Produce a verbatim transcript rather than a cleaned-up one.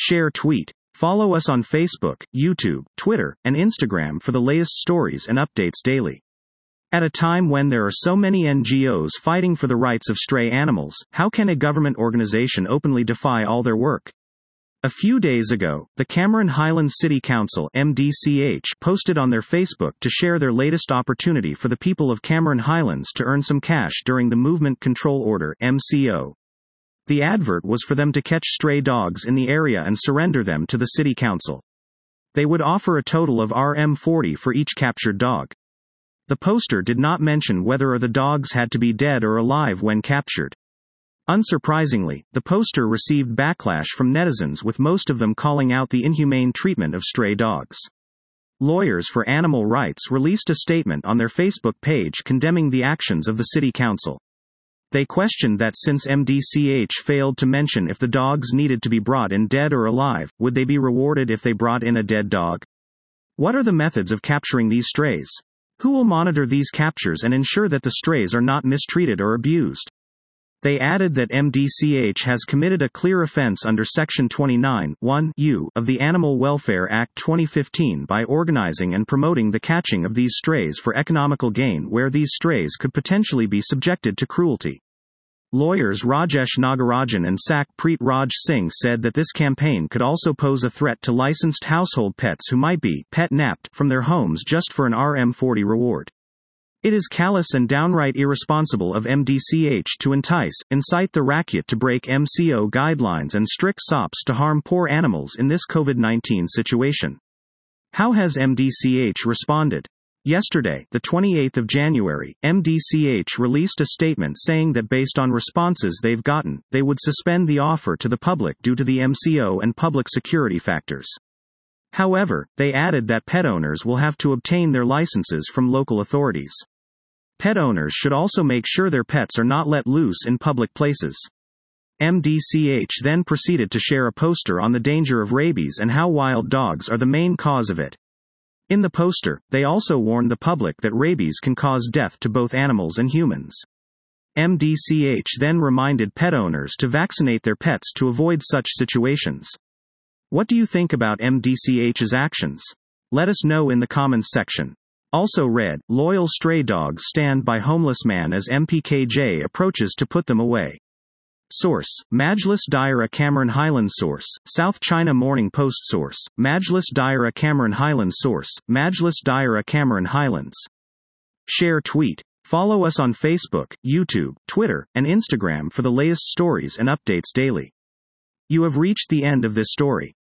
Share tweet. Follow us on Facebook, YouTube, Twitter, and Instagram for the latest stories and updates daily. At a time when there are so many N G Os fighting for the rights of stray animals, how can a government organization openly defy all their work? A few days ago, the Cameron Highlands City Council (M D C H) posted on their Facebook to share their latest opportunity for the people of Cameron Highlands to earn some cash during the Movement Control Order (M C O). The advert was for them to catch stray dogs in the area and surrender them to the city council. They would offer a total of R M forty for each captured dog. The poster did not mention whether the dogs had to be dead or alive when captured. Unsurprisingly, the poster received backlash from netizens, with most of them calling out the inhumane treatment of stray dogs. Lawyers for Animal Rights released a statement on their Facebook page condemning the actions of the city council. They questioned that since M D C H failed to mention if the dogs needed to be brought in dead or alive, would they be rewarded if they brought in a dead dog? What are the methods of capturing these strays? Who will monitor these captures and ensure that the strays are not mistreated or abused? They added that M D C H has committed a clear offense under Section twenty-nine one U of the Animal Welfare Act twenty fifteen by organizing and promoting the catching of these strays for economical gain where these strays could potentially be subjected to cruelty. Lawyers Rajesh Nagarajan and Sak Preet Raj Singh said that this campaign could also pose a threat to licensed household pets who might be pet-napped from their homes just for an R M forty reward. It is callous and downright irresponsible of M D C H to entice, incite the rakyat to break M C O guidelines and strict S O Ps to harm poor animals in this COVID nineteen situation. How has M D C H responded? Yesterday, the twenty-eighth of January, M D C H released a statement saying that based on responses they've gotten, they would suspend the offer to the public due to the M C O and public security factors. However, they added that pet owners will have to obtain their licenses from local authorities. Pet owners should also make sure their pets are not let loose in public places. M D C H then proceeded to share a poster on the danger of rabies and how wild dogs are the main cause of it. In the poster, they also warned the public that rabies can cause death to both animals and humans. M D C H then reminded pet owners to vaccinate their pets to avoid such situations. What do you think about M D C H's actions? Let us know in the comments section. Also read, loyal stray dogs stand by homeless man as M P K J approaches to put them away. Source, Majlis Daerah Cameron Highlands. Source, South China Morning Post. Source, Majlis Daerah Cameron Highlands. Source, Majlis Daerah Cameron Highlands. Share tweet. Follow us on Facebook, YouTube, Twitter, and Instagram for the latest stories and updates daily. You have reached the end of this story.